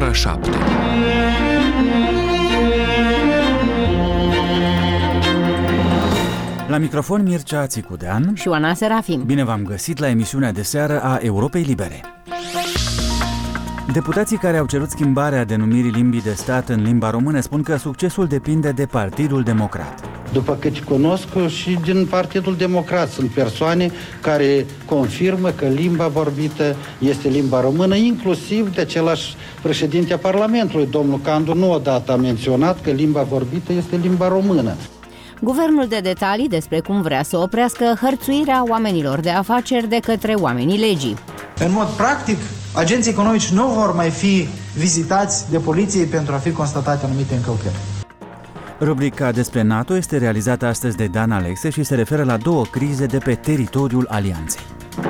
ora 7. La microfon Mircea Țicudean și Oana Serafim. Bine v-am găsit la emisiunea de seară a Europei Libere. Deputații care au cerut schimbarea denumirii limbii de stat în limba română spun că succesul depinde de Partidul Democrat. După cât cunosc, și din Partidul Democrat sunt persoane care confirmă că limba vorbită este limba română, inclusiv de același președinte a Parlamentului, domnul Candu, nu odată a menționat că limba vorbită este limba română. Guvernul de detalii despre cum vrea să oprească hărțuirea oamenilor de afaceri de către oamenii legii. În mod practic, agenții economici nu vor mai fi vizitați de poliție pentru a fi constatate anumite încălcări. Rubrica despre NATO este realizată astăzi de Dan Alexe și se referă la două crize de pe teritoriul Alianței.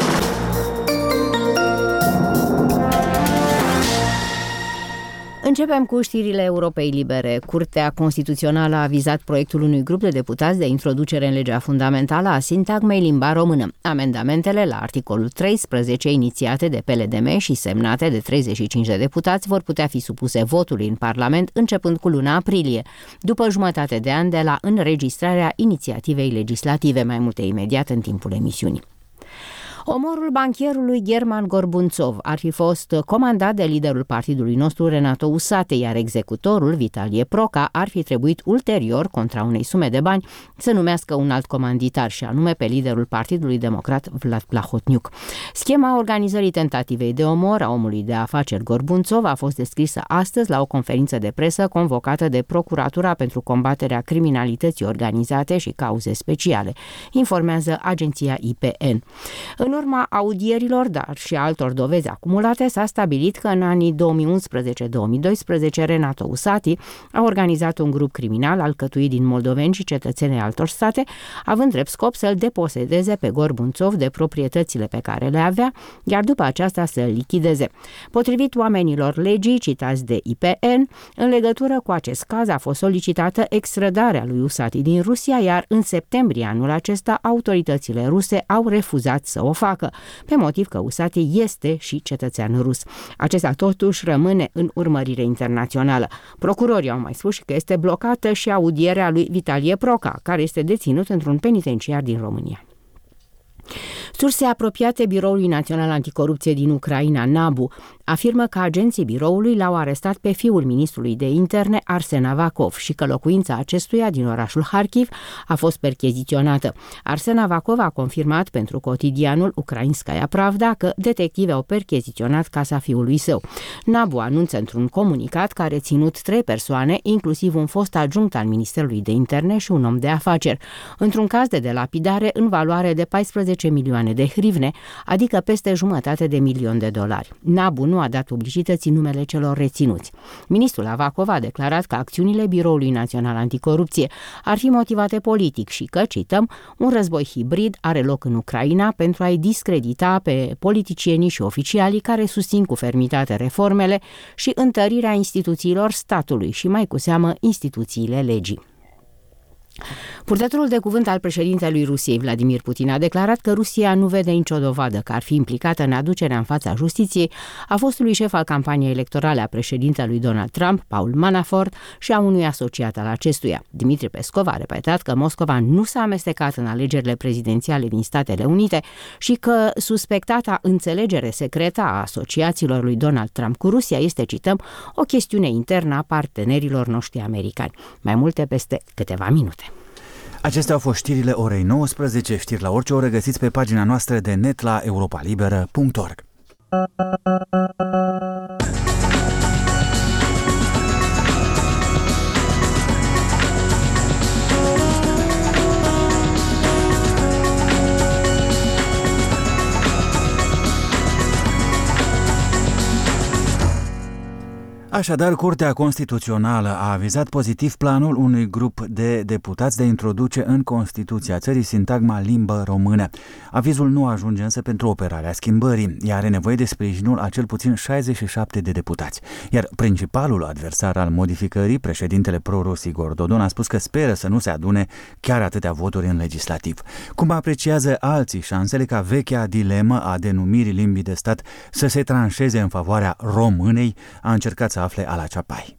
Începem cu știrile Europei Libere. Curtea Constituțională a avizat proiectul unui grup de deputați de introducere în legea fundamentală a sintagmei limba română. Amendamentele la articolul 13, inițiate de PLDM și semnate de 35 de deputați, vor putea fi supuse votului în Parlament începând cu luna aprilie, după jumătate de an de la înregistrarea inițiativei legislative. Mai multe imediat în timpul emisiunii. Omorul bancherului German Gorbunțov ar fi fost comandat de liderul partidului nostru, Renato Usate, iar executorul, Vitalie Proca, ar fi trebuit ulterior, contra unei sume de bani, să numească un alt comanditar, și anume pe liderul Partidului Democrat, Vlad Plahotniuc. Schema organizării tentativei de omor a omului de afaceri Gorbunțov a fost descrisă astăzi la o conferință de presă convocată de Procuratura pentru combaterea criminalității organizate și cauze speciale, informează agenția IPN. În urma audierilor, dar și altor dovezi acumulate, s-a stabilit că în anii 2011-2012 Renato Usati a organizat un grup criminal alcătuit din moldoveni și cetățeni altor state, având drept scop să-l deposedeze pe Gorbunțov de proprietățile pe care le avea, iar după aceasta să-l lichideze. Potrivit oamenilor legii citați de IPN, în legătură cu acest caz a fost solicitată extradarea lui Usati din Rusia, iar în septembrie anul acesta autoritățile ruse au refuzat să o facă, pe motiv că Usati este și cetățean rus. Acesta totuși rămâne în urmărire internațională. Procurorii au mai spus că este blocată și audierea lui Vitalie Proca, care este deținut într-un penitenciar din România. Surse apropiate Biroului Național Anticorupție din Ucraina, NABU, afirmă că agenții biroului l-au arestat pe fiul ministrului de interne, Arsen Avakov, și că locuința acestuia din orașul Harkiv a fost percheziționată. Arsen Avakov a confirmat pentru cotidianul Ukrainskaya Pravda că detectivii au percheziționat casa fiului său. NABU anunță într-un comunicat că a reținut 3 persoane, inclusiv un fost adjunct al Ministerului de Interne și un om de afaceri, într-un caz de delapidare în valoare de 14 milioane de hrivne, adică peste $500,000. NABU nu a dat publicității numele celor reținuți. Ministrul Avakov a declarat că acțiunile Biroului Național Anticorupție ar fi motivate politic și că, cităm, un război hibrid are loc în Ucraina pentru a-i discredita pe politicienii și oficialii care susțin cu fermitate reformele și întărirea instituțiilor statului și mai cu seamă instituțiile legii. Purtătorul de cuvânt al președintelui Rusiei, Vladimir Putin, a declarat că Rusia nu vede nicio dovadă că ar fi implicată în aducerea în fața justiției a fostului șef al campaniei electorale a președintelui Donald Trump, Paul Manafort, și a unui asociat al acestuia. Dmitri Peskov a repetat că Moscova nu s-a amestecat în alegerile prezidențiale din Statele Unite și că suspectata înțelegere secretă a asociaților lui Donald Trump cu Rusia este, cităm, o chestiune internă a partenerilor noștri americani. Mai multe peste câteva minute. Acestea au fost știrile orei 19, știri la orice oră găsiți pe pagina noastră de net la europalibera.org. Așadar, Curtea Constituțională a avizat pozitiv planul unui grup de deputați de a introduce în Constituția țării sintagma limbă română. Avizul nu ajunge însă pentru operarea schimbării, iar are nevoie de sprijinul a cel puțin 67 de deputați. Iar principalul adversar al modificării, președintele pro-rus Igor Dodon, a spus că speră să nu se adune chiar atâtea voturi în legislativ. Cum apreciază alții șansele ca vechea dilemă a denumirii limbii de stat să se tranșeze în favoarea românei, a încercat să afle Ala Ceapai.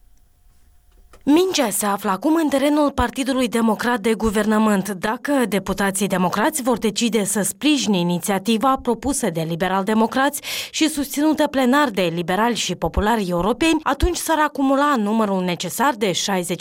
Mingea se află acum în terenul Partidului Democrat de Guvernământ. Dacă deputații democrați vor decide să sprijine inițiativa propusă de liberal-democrați și susținută plenar de liberali și populari europeni, atunci s-ar acumula numărul necesar de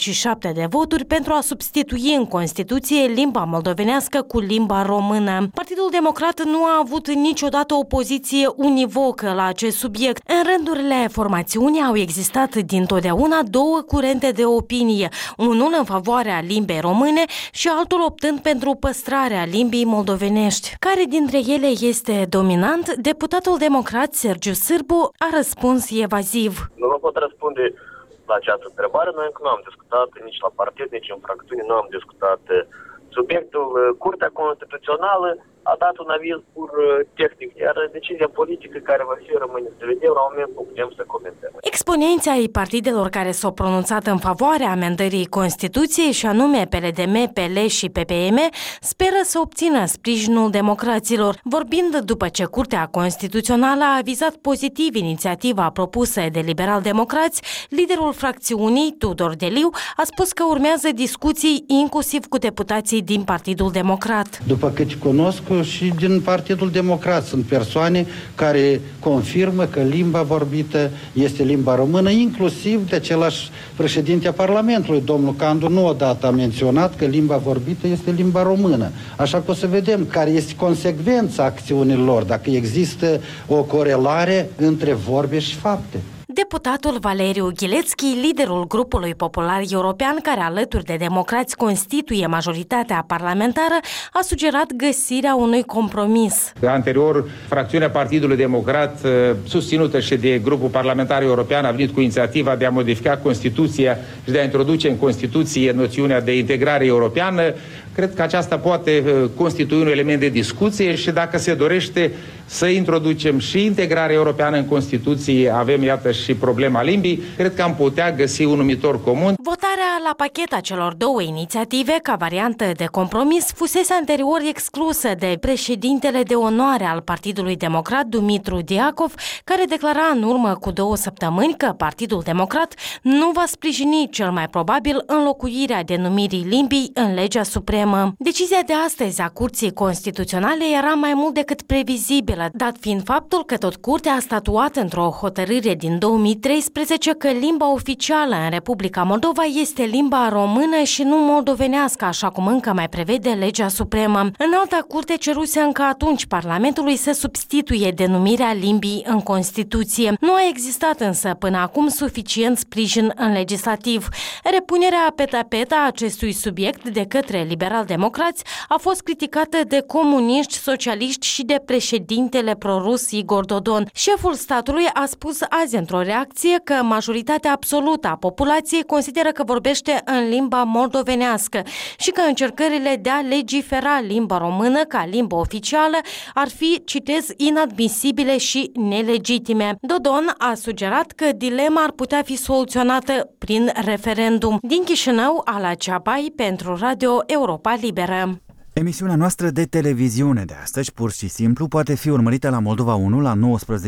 67 de voturi pentru a substitui în Constituție limba moldovenească cu limba română. Partidul Democrat nu a avut niciodată o poziție univocă la acest subiect. În rândurile formațiunii au existat dintotdeauna două curente de opinie, unul în favoarea limbei române și altul optând pentru păstrarea limbii moldovenești. Care dintre ele este dominant? Deputatul democrat Sergiu Sârbu a răspuns evaziv. Nu pot răspunde la această întrebare. Noi încă nu am discutat nici la partid, nici în fracțiune, nu am discutat subiectul. Curtea Constituțională a dat un aviz pur tehnic, iar decizia politică care va fi rămâne să vedem, la moment nu putem să comentăm. Exponenții ai partidelor care s-au pronunțat în favoarea amendării Constituției, și anume PLDM, PL și PPM, speră să obțină sprijinul democraților. Vorbind după ce Curtea Constituțională a avizat pozitiv inițiativa propusă de liberal-democrați, liderul fracțiunii, Tudor Deliu, a spus că urmează discuții inclusiv cu deputații din Partidul Democrat. După cât cunosc, și din Partidul Democrat sunt persoane care confirmă că limba vorbită este limba română, inclusiv de același președinte a Parlamentului, domnul Candu, nu odată a menționat că limba vorbită este limba română. Așa că o să vedem care este consecvența acțiunilor, dacă există o corelare între vorbe și fapte. Deputatul Valeriu Ghilețchi, liderul grupului popular european care alături de democrați constituie majoritatea parlamentară, a sugerat găsirea unui compromis. Anterior, fracțiunea Partidului Democrat, susținută și de grupul parlamentar european, a venit cu inițiativa de a modifica Constituția și de a introduce în Constituție noțiunea de integrare europeană. Cred că aceasta poate constitui un element de discuție și dacă se dorește să introducem și integrarea europeană în Constituție, avem iată și problema limbii, cred că am putea găsi un numitor comun. Votarea la pachet a celor două inițiative ca variantă de compromis fusese anterior exclusă de președintele de onoare al Partidului Democrat, Dumitru Diacov, care declara în urmă cu 2 săptămâni că Partidul Democrat nu va sprijini cel mai probabil înlocuirea denumirii limbii în legea supremă. Decizia de astăzi a Curții Constituționale era mai mult decât previzibilă, dat fiind faptul că tot Curtea a statuat într-o hotărâre din 2013 că limba oficială în Republica Moldova este limba română și nu moldovenească, așa cum încă mai prevede legea supremă. Înalta Curte ceruse încă atunci Parlamentului să substituie denumirea limbii în Constituție. Nu a existat însă până acum suficient sprijin în legislativ. Repunerea pe tapet a acestui subiect de către liberal-democrați a fost criticată de comuniști, socialiști și de președintele prorus Igor Dodon. Șeful statului a spus azi într-o reacție că majoritatea absolută a populației consideră că vorbește în limba moldovenească și că încercările de a legifera limba română ca limbă oficială ar fi, citez, inadmisibile și nelegitime. Dodon a sugerat că dilema ar putea fi soluționată prin referendum. Din Chișinău, Ala Ceapai pentru Radio Europa Liberă. Emisiunea noastră de televiziune de astăzi, pur și simplu, poate fi urmărită la Moldova 1 la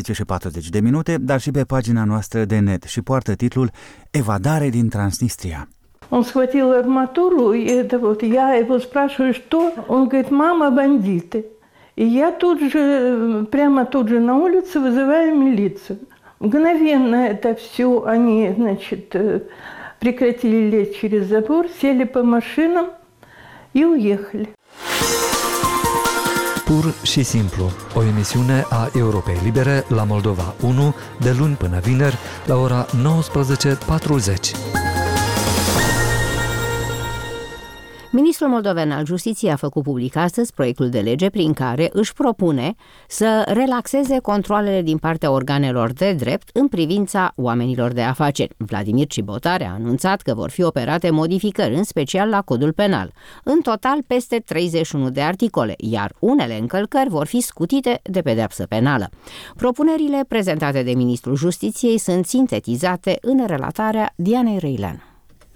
19:40, dar și pe pagina noastră de net și poartă titlul Evadare din Transnistria. Он схватил арматуру, и это вот я его спрашиваю, что? Он говорит, мама, бандиты. И я прямо тут же на улице вызываю милицию. Мгновенно это все, они, значит, прекратили лезть через забор, сели по машинам и уехали. Pur și simplu, o emisiune a Europei Libere la Moldova 1, de luni până vineri, la ora 19:40. Ministrul moldoven al Justiției a făcut public astăzi proiectul de lege prin care își propune să relaxeze controalele din partea organelor de drept în privința oamenilor de afaceri. Vladimir Cibotare a anunțat că vor fi operate modificări, în special la codul penal. În total, peste 31 de articole, iar unele încălcări vor fi scutite de pedeapsă penală. Propunerile prezentate de Ministrul Justiției sunt sintetizate în relatarea Dianei Răilean.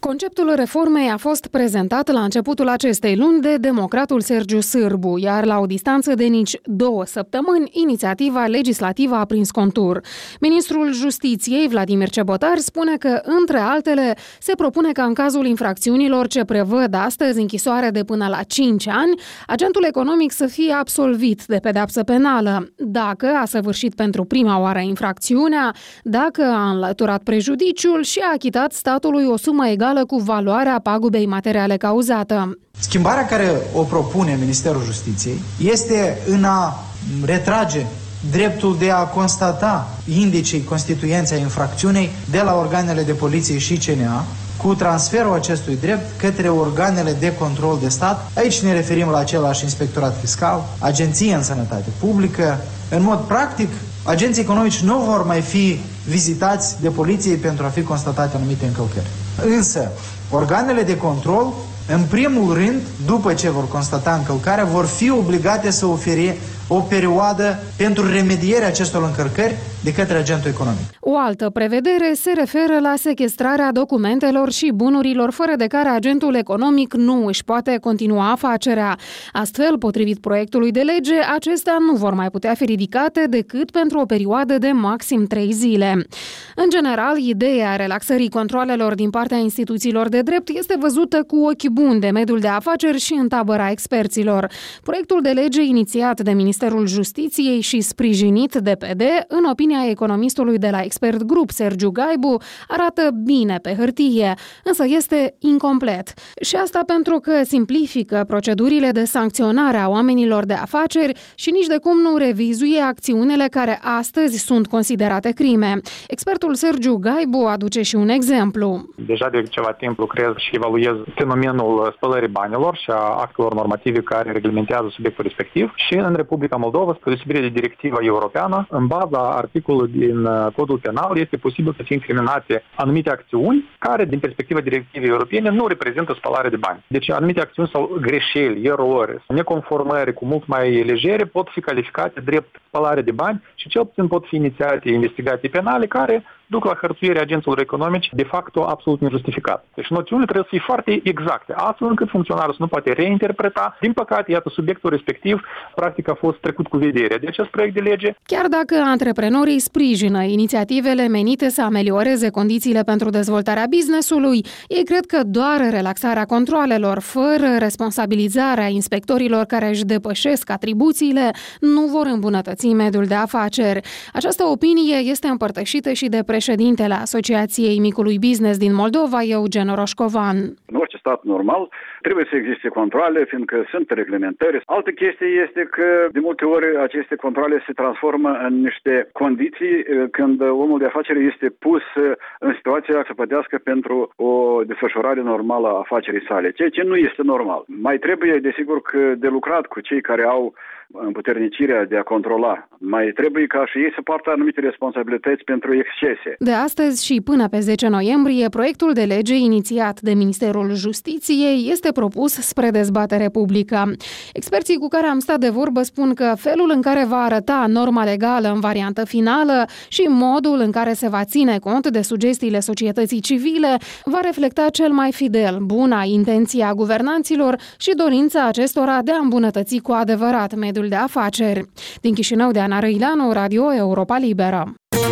Conceptul reformei a fost prezentat la începutul acestei luni de democratul Sergiu Sârbu, iar la o distanță de nici 2 săptămâni, inițiativa legislativă a prins contur. Ministrul Justiției, Vladimir Cebotar, spune că, între altele, se propune ca în cazul infracțiunilor ce prevăd astăzi închisoare de până la 5 ani, agentul economic să fie absolvit de pedeapsă penală, dacă a săvârșit pentru prima oară infracțiunea, dacă a înlăturat prejudiciul și a achitat statului o sumă egală cu valoarea pagubei materiale cauzată. Schimbarea care o propune Ministerul Justiției este în a retrage dreptul de a constata indicii constituenți ai infracțiunii de la organele de poliție și CNA, cu transferul acestui drept către organele de control de stat. Aici ne referim la același inspectorat fiscal, agenție în sănătate publică. În mod practic, agenții economici nu vor mai fi vizitați de poliție pentru a fi constatate anumite încălcări. Însă, organele de control, în primul rând, după ce vor constata încălcarea, vor fi obligate să ofere o perioadă pentru remedierea acestor încălcări de către agentul economic. O altă prevedere se referă la sechestrarea documentelor și bunurilor fără de care agentul economic nu își poate continua afacerea. Astfel, potrivit proiectului de lege, acestea nu vor mai putea fi ridicate decât pentru o perioadă de maxim 3 zile. În general, ideea relaxării controalelor din partea instituțiilor de drept este văzută cu ochi buni de mediul de afaceri și în tabăra experților. Proiectul de lege inițiat de Ministerul Justiției și sprijinit de PD, în opinia economistului de la Expert Group, Sergiu Gaibu, arată bine pe hârtie, însă este incomplet. Și asta pentru că simplifică procedurile de sancționare a oamenilor de afaceri și nici de cum nu revizuie acțiunile care astăzi sunt considerate crime. Expertul Sergiu Gaibu aduce și un exemplu. Deja de ceva timp lucrez și evaluez fenomenul spălării banilor și a actelor normative care reglementează subiectul respectiv și în Republica Moldova, spre deosebire de directiva europeană, în baza articolului din Codul Penal este posibil să fie incriminate anumite acțiuni care, din perspectiva directivei europene, nu reprezintă spălare de bani. Deci anumite acțiuni sau greșeli, erori, neconformări cu mult mai legere pot fi calificate drept spălare de bani și cel puțin pot fi inițiate investigații penale care duc la hărțuirea agenților economici de facto absolut nejustificat. Deci noțiunile trebuie să fie foarte exacte, astfel încât funcționarul să nu poate reinterpreta. Din păcate, iată, subiectul respectiv practic a fost trecut cu vederea de acest proiect de lege. Chiar dacă antreprenorii sprijină inițiativele menite să amelioreze condițiile pentru dezvoltarea business-ului, ei cred că doar relaxarea controalelor, fără responsabilizarea inspectorilor care își depășesc atribuțiile, nu vor îmbunătăți mediul de afaceri. Această opinie este împărtășită și de președintele Asociației Micului Business din Moldova, Eugen Roșcovan. În orice stat normal trebuie să existe controale, fiindcă sunt reglementări. Altă chestie este că de multe ori aceste controale se transformă în niște condiții când omul de afaceri este pus în situația să plătească pentru o desfășurare normală a afacerii sale, ceea ce nu este normal. Mai trebuie, desigur, că de lucrat cu cei care au împuternicirea de a controla. Mai trebuie ca și ei să poartă anumite responsabilități pentru excese. De astăzi și până pe 10 noiembrie, proiectul de lege inițiat de Ministerul Justiției este propus spre dezbatere publică. Experții cu care am stat de vorbă spun că felul în care va arăta norma legală în variantă finală și modul în care se va ține cont de sugestiile societății civile va reflecta cel mai fidel buna intenție a guvernanților și dorința acestora de a îmbunătăți cu adevărat mediul de afaceri. Din Chișinău, de Ana Răileanu, Radio Europa Liberă.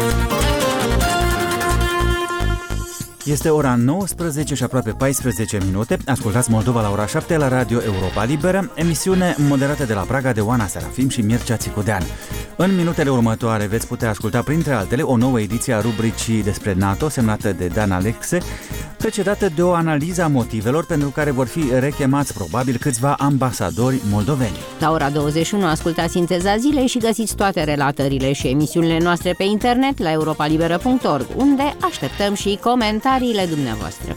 Este ora 19 și aproape 14 minute. Ascultați Moldova la ora 7 la Radio Europa Liberă, emisiune moderată de la Praga de Oana Serafim și Mircea Țicudean. În minutele următoare veți putea asculta, printre altele, o nouă ediție a rubricii despre NATO, semnată de Dan Alexe, precedată de o analiză a motivelor pentru care vor fi rechemați probabil câțiva ambasadori moldoveni. La ora 21 ascultați Sinteza Zilei și găsiți toate relatările și emisiunile noastre pe internet la europalibera.org, unde așteptăm și comentariile dumneavoastră.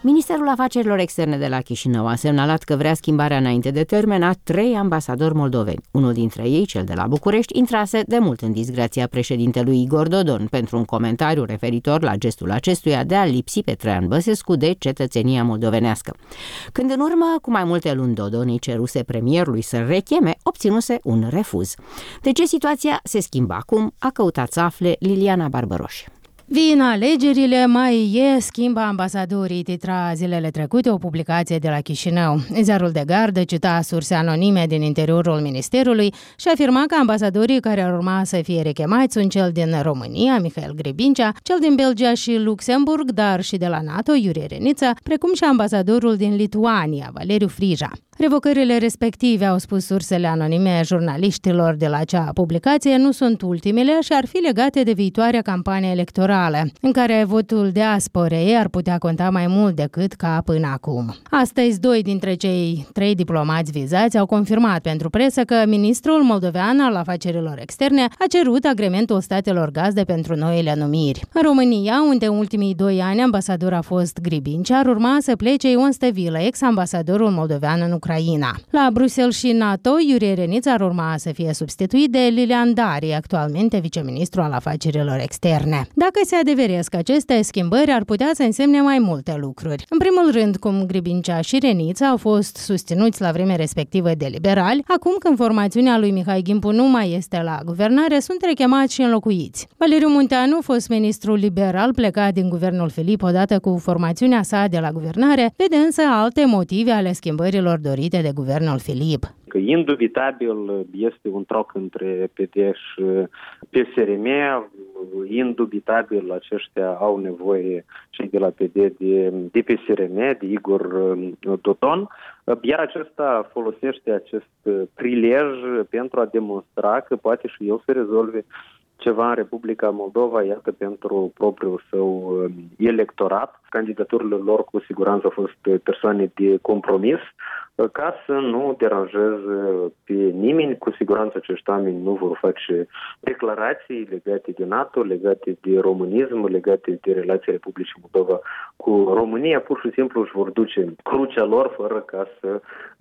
Ministerul Afacerilor Externe de la Chișinău a semnalat că vrea schimbarea înainte de termen a 3 ambasadori moldoveni. Unul dintre ei, cel de la București, intrase de mult în disgrația președintelui Igor Dodon pentru un comentariu referitor la gestul acestuia de a lipsi pe Traian Băsescu de cetățenia moldovenească. Când în urmă, cu mai multe luni, Dodon îi ceruse premierului să recheme, obținuse un refuz. De ce situația se schimbă acum? A căutat să afle Liliana Barbăroș. Vin alegerile, mai schimbă ambasadorii, titra zilele trecute o publicație de la Chișinău. Ziarul de Gardă cita surse anonime din interiorul ministerului și afirma că ambasadorii care ar urma să fie rechemați sunt cel din România, Mihail Gribincea, cel din Belgia și Luxemburg, dar și de la NATO, Iurie Reniță, precum și ambasadorul din Lituania, Valeriu Frija. Revocările respective, au spus sursele anonime jurnaliștilor de la acea publicație, nu sunt ultimele și ar fi legate de viitoarea campanie electorală, în care votul diasporei ar putea conta mai mult decât ca până acum. Astăzi, 2 dintre cei 3 diplomați vizați au confirmat pentru presă că ministrul moldovean al afacerilor externe a cerut agrementul statelor gazde pentru noile numiri. În România, unde în ultimii 2 ani ambasador a fost Gribincea, ar urma să plece Ion Stăvilă, ex-ambasadorul moldovean în Ucraina. La Bruxelles și NATO, Iurie Reniță ar urma să fie substituit de Lilian Dari, actualmente viceministru al afacerilor externe. Dacă se adeveresc aceste schimbări, ar putea să însemne mai multe lucruri. În primul rând, cum Gribincea și Reniță au fost susținuți la vremea respectivă de liberali, acum când formațiunea lui Mihai Gimpu nu mai este la guvernare, sunt rechemați și înlocuiți. Valeriu Munteanu, fost ministru liberal plecat din guvernul Filip odată cu formațiunea sa de la guvernare, vede însă alte motive ale schimbărilor dorite de guvernul Filip. Că indubitabil este un troc între PD și PSRM, indubitabil aceștia au nevoie cei de la PD de PSRM, de Igor Dodon, iar acesta folosește acest prilej pentru a demonstra că poate și el să rezolve ceva în Republica Moldova, iată, pentru propriul său electorat. Candidaturile lor cu siguranță au fost persoane de compromis, ca să nu deranjeze pe nimeni. Cu siguranță acești oameni nu vor face declarații legate de NATO, legate de românism, legate de relația Republicii Moldova cu România. Pur și simplu își vor duce crucea lor fără ca să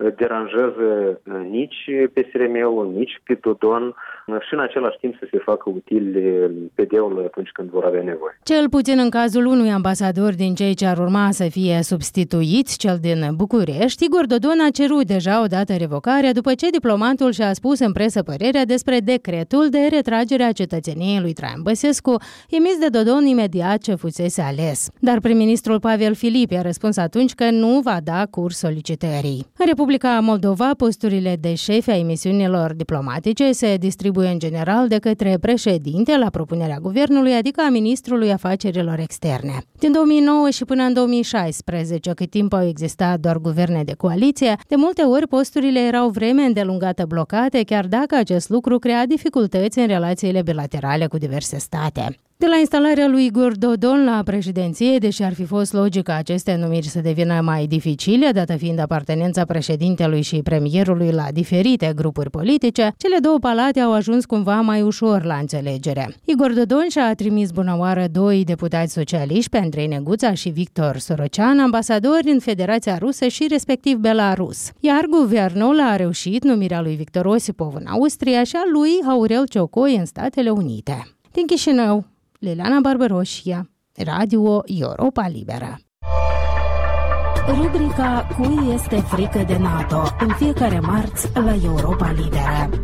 deranjeze nici PSRM-ul, nici pe Dodon și în același timp să se facă util PD-ului atunci când vor avea nevoie. Cel puțin în cazul unui ambasador din cei ce ar urma să fie substituiți, cel din București, Igor Dodon a cerut deja odată revocarea după ce diplomatul și-a spus în presă părerea despre decretul de retragere a cetățeniei lui Traian Băsescu, emis de Dodon imediat ce fusese ales. Dar prim-ministrul Pavel Filip a răspuns atunci că nu va da curs solicitării. În Republica Moldova, posturile de șefi ai misiunilor diplomatice se distribuie în general de către președinte la propunerea guvernului, adică a ministrului afacerilor externe. Din 2009 și până în 2016, cât timp au existat doar guverne de coaliție, de multe ori posturile erau vreme îndelungată blocate, chiar dacă acest lucru crea dificultăți în relațiile bilaterale cu diverse state. De la instalarea lui Igor Dodon la președinție, deși ar fi fost logic ca aceste numiri să devină mai dificile, dată fiind apartenența președintelui și premierului la diferite grupuri politice, cele două palate au ajuns cumva mai ușor la înțelegere. Igor Dodon și-a trimis bunăoară 2 deputați socialiști, pe Andrei Neguța și Victor Sorocean, ambasadori în Federația Rusă și respectiv Belarus. Iar guvernul a reușit numirea lui Victor Osipov în Austria și a lui Aurel Ciocoi în Statele Unite. Din Chișinău, Liliana Barbăroșia, Radio Europa Liberă. Rubrica Cui este frică de NATO? În fiecare marți la Europa Liberă.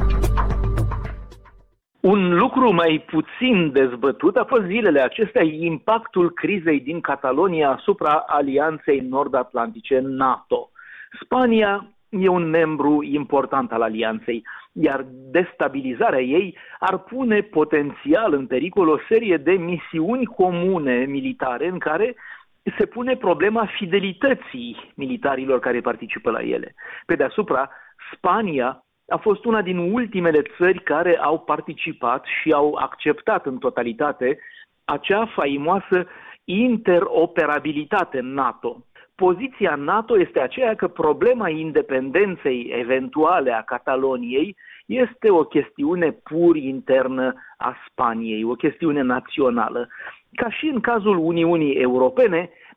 Un lucru mai puțin dezbătut a fost zilele acestea impactul crizei din Catalonia asupra Alianței Nord-Atlantice NATO. Spania e un membru important al alianței, iar destabilizarea ei ar pune potențial în pericol o serie de misiuni comune militare în care se pune problema fidelității militarilor care participă la ele. Pe deasupra, Spania a fost una din ultimele țări care au participat și au acceptat în totalitate acea faimoasă interoperabilitate NATO. Poziția NATO este aceea că problema independenței eventuale a Cataloniei este o chestiune pur internă a Spaniei, o chestiune națională. Ca și în cazul Uniunii Europene,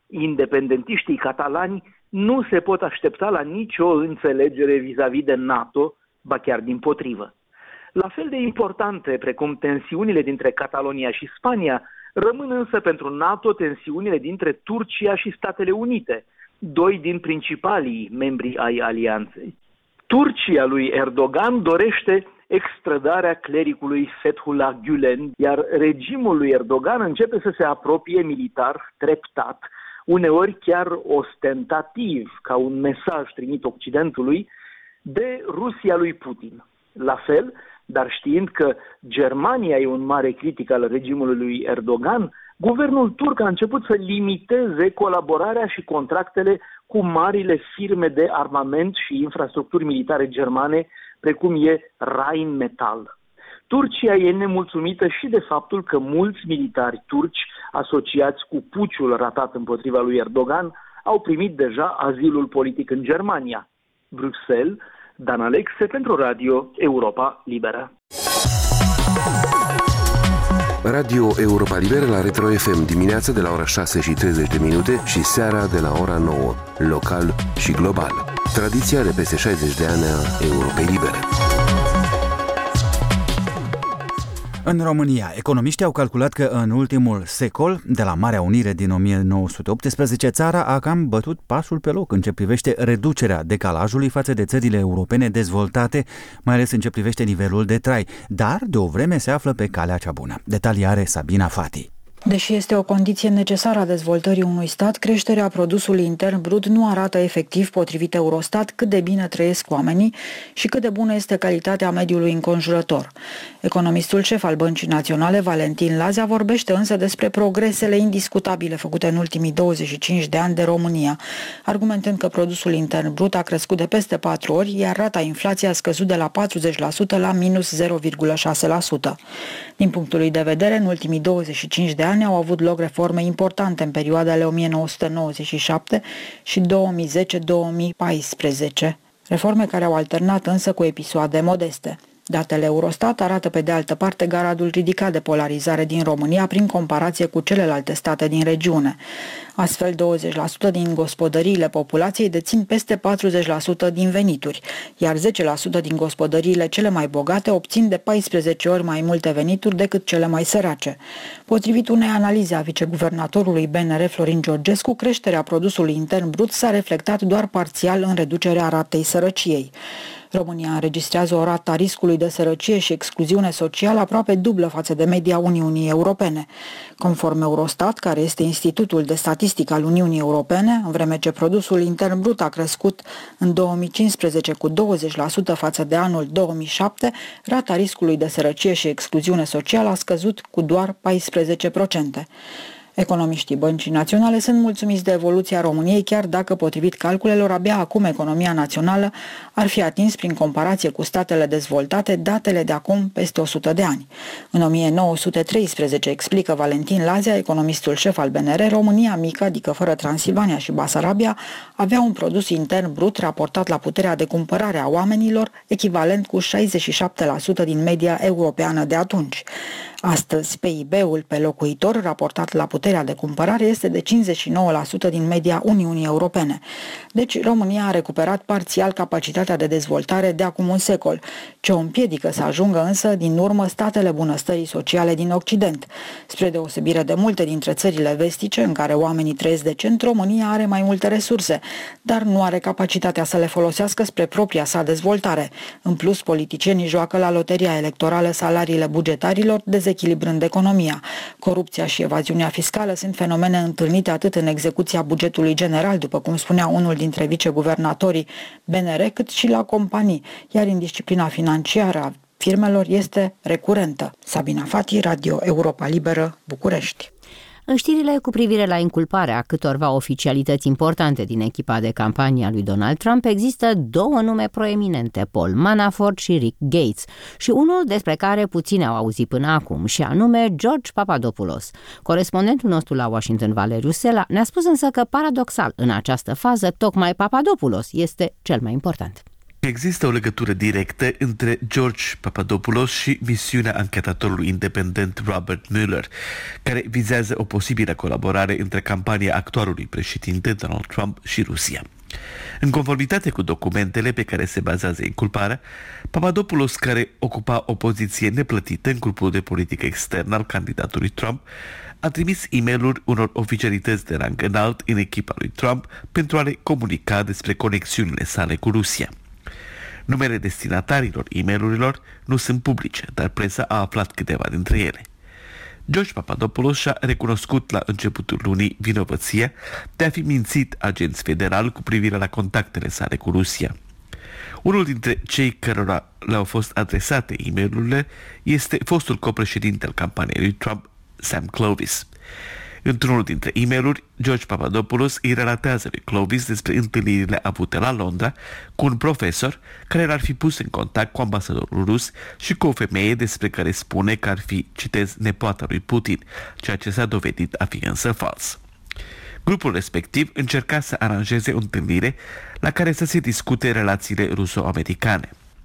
Independentiștii catalani nu se pot aștepta la nicio înțelegere vis-a-vis de NATO, ba chiar dimpotrivă. La fel de importante precum tensiunile dintre Catalonia și Spania, rămân însă pentru NATO tensiunile dintre Turcia și Statele Unite, doi din principalii membri ai alianței. Turcia lui Erdogan dorește extradarea clericului Fethullah Gülen, iar regimul lui Erdogan începe să se apropie militar treptat, uneori chiar ostentativ, ca un mesaj trimit Occidentului, de Rusia lui Putin. La fel, dar știind că Germania e un mare critic al regimului lui Erdogan, guvernul turc a început să limiteze colaborarea și contractele cu marile firme de armament și infrastructuri militare germane, precum e Rheinmetall. Turcia e nemulțumită și de faptul că mulți militari turci asociați cu puciul ratat împotriva lui Erdogan au primit deja azilul politic în Germania. Bruxelles, Dan Alexe pentru Radio Europa Liberă. Radio Europa Liberă la Retro FM dimineața de la ora 6:30 și seara de la ora 9, local și global. Tradiția de peste 60 de ani a Europei Libere. În România, economiștii au calculat că în ultimul secol, de la Marea Unire din 1918, țara a cam bătut pasul pe loc în ce privește reducerea decalajului față de țările europene dezvoltate, mai ales în ce privește nivelul de trai, dar de o vreme se află pe calea cea bună. Detalii are Sabina Fati. Deși este o condiție necesară a dezvoltării unui stat, creșterea produsului intern brut nu arată efectiv, potrivit Eurostat, cât de bine trăiesc oamenii și cât de bună este calitatea mediului înconjurător. Economistul șef al Băncii Naționale, Valentin Lazea, vorbește însă despre progresele indiscutabile făcute în ultimii 25 de ani de România, argumentând că produsul intern brut a crescut de peste 4 ori, iar rata inflației a scăzut de la 40% la minus 0,6%. Din punctul lui de vedere, în ultimii 25 de ani au avut loc reforme importante în perioadele 1997 și 2010-2014, reforme care au alternat însă cu episoade modeste. Datele Eurostat arată pe de altă parte gradul ridicat de polarizare din România prin comparație cu celelalte state din regiune. Astfel, 20% din gospodăriile populației dețin peste 40% din venituri, iar 10% din gospodăriile cele mai bogate obțin de 14 ori mai multe venituri decât cele mai sărace. Potrivit unei analize a viceguvernatorului BNR Florin Georgescu, creșterea produsului intern brut s-a reflectat doar parțial în reducerea ratei sărăciei. România înregistrează o rată a riscului de sărăcie și excluziune socială aproape dublă față de media Uniunii Europene. Conform Eurostat, care este Institutul de Statistică al Uniunii Europene, în vreme ce produsul intern brut a crescut în 2015 cu 20% față de anul 2007, rata riscului de sărăcie și excluziune socială a scăzut cu doar 14%. Economiștii Băncii Naționale sunt mulțumiți de evoluția României, chiar dacă, potrivit calculelor, abia acum economia națională ar fi atins, prin comparație cu statele dezvoltate, datele de acum peste 100 de ani. În 1913, explică Valentin Lazea, economistul șef al BNR, România mică, adică fără Transilvania și Basarabia, avea un produs intern brut raportat la puterea de cumpărare a oamenilor, echivalent cu 67% din media europeană de atunci. Astăzi, PIB-ul pe locuitor, raportat la puterea de cumpărare, este de 59% din media Uniunii Europene. Deci, România a recuperat parțial capacitatea de dezvoltare de acum un secol, ce o împiedică să ajungă însă din urmă statele bunăstării sociale din Occident. Spre deosebire de multe dintre țările vestice, în care oamenii trăiesc decent, România are mai multe resurse, dar nu are capacitatea să le folosească spre propria sa dezvoltare. În plus, politicienii joacă la loteria electorală salariile bugetarilor, dezechilibrând economia. Corupția și evaziunea fiscală sunt fenomene întâlnite atât în execuția bugetului general, după cum spunea unul dintre viceguvernatorii BNR, cât și la companii, iar indisciplina financiară a firmelor este recurentă. Sabina Fati, Radio Europa Liberă, București. În știrile cu privire la inculparea câtorva oficialități importante din echipa de campanie a lui Donald Trump, există două nume proeminente, Paul Manafort și Rick Gates, și unul despre care puțini au auzit până acum, și anume George Papadopoulos. Corespondentul nostru la Washington, Valeriu Sela, ne-a spus însă că, paradoxal, în această fază, tocmai Papadopoulos este cel mai important. Există o legătură directă între George Papadopoulos și misiunea anchetatorului independent Robert Mueller, care vizează o posibilă colaborare între campania actualului președinte Donald Trump și Rusia. În conformitate cu documentele pe care se bazează inculparea, Papadopoulos, care ocupa o poziție neplătită în grupul de politică externă al candidatului Trump, a trimis e-mail-uri unor oficialități de rang înalt în echipa lui Trump pentru a le comunica despre conexiunile sale cu Rusia. Numele destinatarilor e-mail-urilor nu sunt publice, dar presa a aflat câteva dintre ele. George Papadopoulos și-a recunoscut la începutul lunii vinovăția de a fi mințit agenți federali cu privire la contactele sale cu Rusia. Unul dintre cei cărora le-au fost adresate e-mail-urile este fostul copreședinte al campaniei lui Trump, Sam Clovis. Într-unul dintre e-mail-uri, George Papadopoulos îi relatează lui Clovis despre întâlnirile avute la Londra cu un profesor care l-ar fi pus în contact cu ambasadorul rus și cu o femeie despre care spune că ar fi, citez, nepoata lui Putin, ceea ce s-a dovedit a fi însă fals. Grupul respectiv încerca să aranjeze o întâlnire la care să se discute relațiile ruso-americane.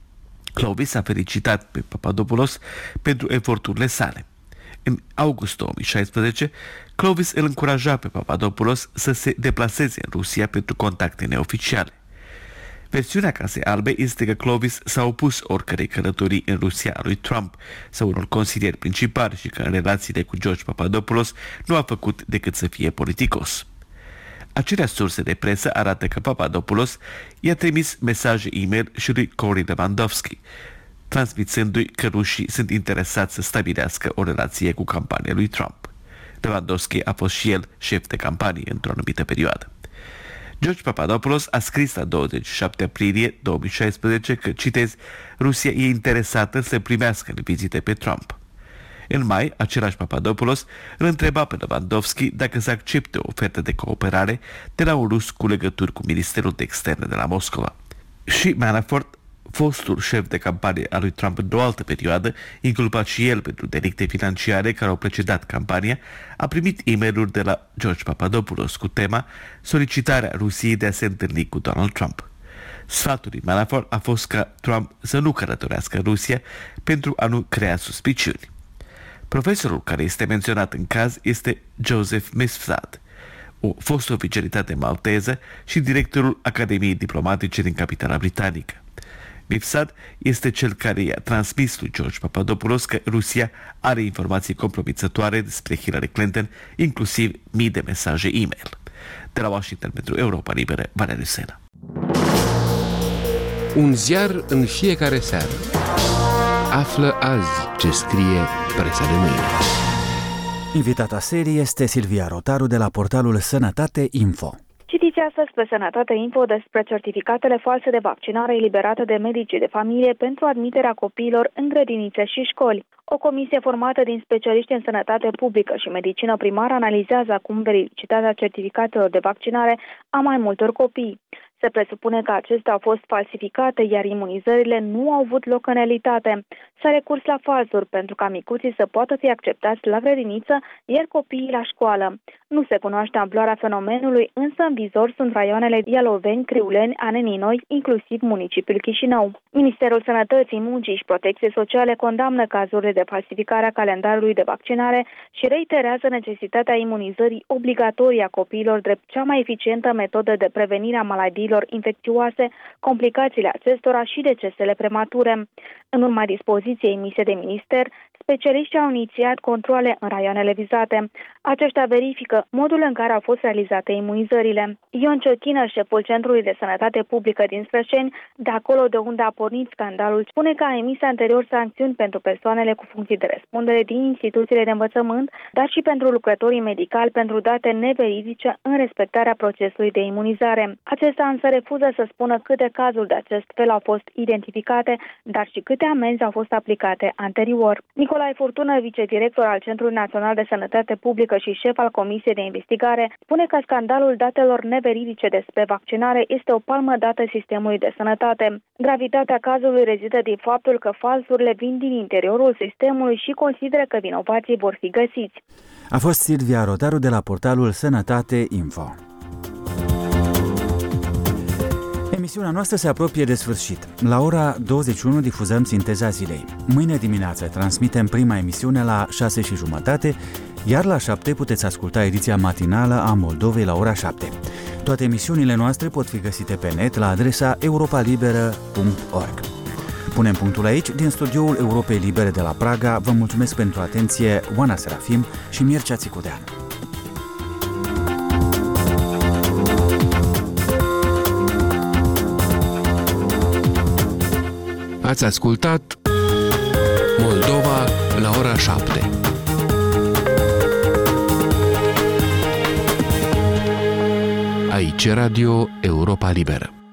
Clovis a felicitat pe Papadopoulos pentru eforturile sale. În august 2016, Clovis îl încuraja pe Papadopoulos să se deplaseze în Rusia pentru contacte neoficiale. Versiunea Casei Albe este că Clovis s-a opus oricărei călătorii în Rusia a lui Trump sau unor consilieri principali și că în relațiile cu George Papadopoulos nu a făcut decât să fie politicos. Acelea surse de presă arată că Papadopoulos i-a trimis mesaje e-mail și lui Cory Lewandowski, transmițându-i că rușii sunt interesați să stabilească o relație cu campania lui Trump. Lewandowski a fost și el șef de campanie într-o anumită perioadă. George Papadopoulos a scris la 27 aprilie 2016 că, citez, Rusia e interesată să primească în vizite pe Trump. În mai, același Papadopoulos îl întreba pe Lewandowski dacă să accepte o ofertă de cooperare de la un rus cu legături cu Ministerul de Externe de la Moscova. Și Manafort, fostul șef de campanie a lui Trump în o altă perioadă, inculpat și el pentru delicte financiare care au precedat campania, a primit e-mail-uri de la George Papadopoulos cu tema solicitarea Rusiei de a se întâlni cu Donald Trump. Sfatul lui Manafort a fost ca Trump să nu călătorească în Rusia pentru a nu crea suspiciuni. Profesorul care este menționat în caz este Joseph Mifsud, o fostă oficialitate malteză și directorul Academiei Diplomatice din capitala britanică. Mifsud este cel care i-a transmis lui George Papadopoulos că Rusia are informații compromițătoare despre Hillary Clinton, inclusiv mii de mesaje e-mail. De la Washington pentru Europa Liberă, Valeriu Sena. Un ziar în fiecare seară. Află azi ce scrie presa de mâine. Invitata serii este Silvia Rotaru de la portalul Sănătate Info. Citiți astăzi pe Sănătate Info despre certificatele false de vaccinare eliberate de medicii de familie pentru admiterea copiilor în grădinițe și școli. O comisie formată din specialiști în sănătate publică și medicină primară analizează acum veridicitatea certificatelor de vaccinare a mai multor copii. Se presupune că acestea au fost falsificate, iar imunizările nu au avut loc în realitate. S-a recurs la falsuri pentru ca micuții să poată fi acceptați la grădiniță, iar copiii la școală. Nu se cunoaște amploarea fenomenului, însă în vizor sunt raioanele Ialoveni, Criuleni, Aneninoi, inclusiv municipiul Chișinău. Ministerul Sănătății, Muncii și Protecției Sociale condamnă cazurile de falsificare a calendarului de vaccinare și reiterează necesitatea imunizării obligatorii a copiilor drept cea mai eficientă metodă de prevenire a maladiilor infecțioase, complicațiile acestora și decesele premature. În urma dispoziției emise de minister, specialiștii au inițiat controale în raioanele vizate. Aceștia verifică modul în care au fost realizate imunizările. Ion Ciochină, șeful Centrului de Sănătate Publică din Strășeni, de acolo de unde a pornit scandalul, spune că a emis anterior sancțiuni pentru persoanele cu funcții de răspundere din instituțiile de învățământ, dar și pentru lucrătorii medicali pentru date neveridice în respectarea procesului de imunizare. Acesta însă refuză să spună câte cazuri de acest fel au fost identificate, dar și câte amenzi au fost aplicate anterior. Nicolae Furtună, vicedirector al Centrului Național de Sănătate Publică și șef al Comisiei de Investigare, spune că scandalul datelor neveridice despre vaccinare este o palmă dată sistemului de sănătate. Gravitatea cazului rezidă din faptul că falsurile vin din interiorul sistemului și consideră că vinovații vor fi găsiți. A fost Silvia Rotaru de la portalul Sănătate Info. Emisiunea noastră se apropie de sfârșit. La ora 21 difuzăm Sinteza zilei. Mâine dimineață transmitem prima emisiune la 6:30, iar la 7 puteți asculta ediția matinală a Moldovei la ora 7. Toate emisiunile noastre pot fi găsite pe net la adresa europalibera.org. Punem punctul aici, din studioul Europei Libere de la Praga. Vă mulțumesc pentru atenție, Oana Serafim și Mircea Țicudean. Ați ascultat Moldova la ora 7. Aici Radio Europa Liberă.